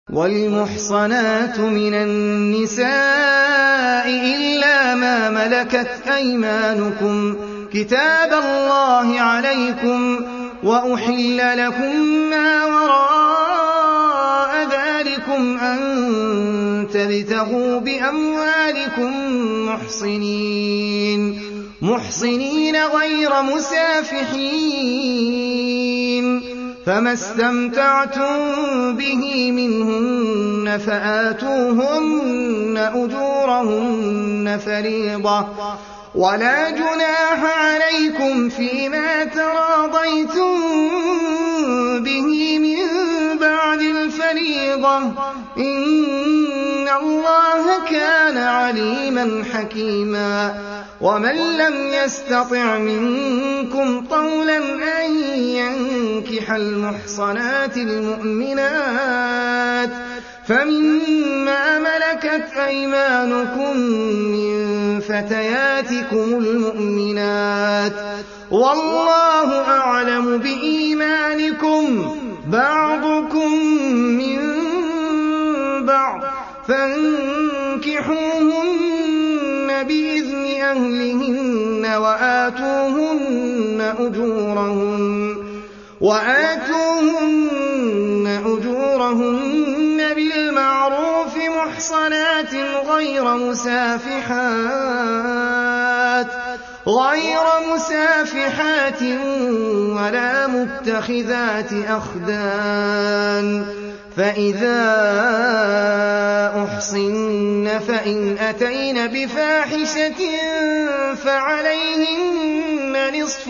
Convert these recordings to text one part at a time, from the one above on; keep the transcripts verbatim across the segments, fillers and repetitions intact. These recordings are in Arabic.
وَالْمُحْصَنَاتُ مِنَ النِّسَاءِ إِلَّا مَا مَلَكَتْ أَيْمَانُكُمْ كِتَابَ اللَّهِ عَلَيْكُمْ ۚ وَأُحِلَّ لَكُم مَّا وَرَاءَ ذَٰلِكُمْ أَن تَبْتَغُوا بِأَمْوَالِكُم مُّحْصِنِينَ مُحْصِنِينَ غَيْرَ مُسَافِحِينَ ۚ فَمَا اسْتَمْتَعْتُم بِهِ مِنْهُنَّ فَآتُوهُنَّ أُجُورَهُنَّ فَرِيضَةً ۚ وَلَا جُنَاحَ عَلَيْكُمْ فِيمَا تَرَاضَيْتُم بِهِ مِن بَعْدِ الْفَرِيضَةِ ۚ إِنَّ اللَّهَ كَانَ عَلِيمًا حَكِيمًا. وَمَن لَّمْ يَسْتَطِعْ مِنكُمْ طَوْلًا أَن يَنكِحَ الْمُحْصَنَاتِ الْمُؤْمِنَاتِ فَمِمَّا مَلَكَتْ أَيْمَانُكُم مِّن فَتَيَاتِكُمُ الْمُؤْمِنَاتِ ۚ وَاللَّهُ أَعْلَمُ بِإِيمَانِكُم ۚ بَعْضُكُم مِّن بَعْضٍ ۚ فَانكِحُوهُنَّ بِإِذْنِ أَهْلِهِنَّ وَآتُوهُنَّ أُجُورَهُنَّ بِالْمَعْرُوفِ مُحْصَنَاتٍ غَيْرَ مُسَافِحَاتٍ وَلَا مُتَّخِذَاتِ أَخْدَانٍ ۚ فَإِذَا أُحْصِنَّ فَإِنْ أَتَيْنَ بِفَاحِشَةٍ فَعَلَيْهِنَّ نِصْفُ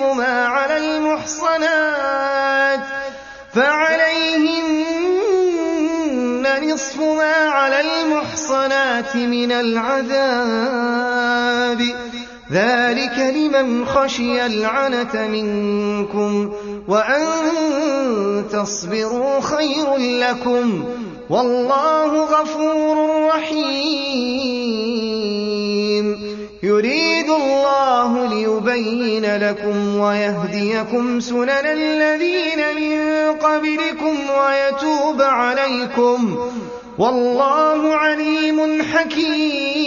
مَا عَلَى الْمُحْصَنَاتِ مِنَ الْعَذَابِ ۚ ذَٰلِكَ لِمَنْ خَشِيَ الْعَنَتَ مِنكُمْ ۚ وَأَن تَصْبِرُوا خَيْرٌ لَّكُمْ ۗ وَاللَّهُ غَفُورٌ رَّحِيمٌ. يُرِيدُ اللَّهُ لِيُبَيِّنَ لَكُمْ وَيَهْدِيَكُمْ سُنَنَ الَّذِينَ مِن قَبْلِكُمْ وَيَتُوبَ عَلَيْكُمْ ۗ وَاللَّهُ عَلِيمٌ حَكِيمٌ.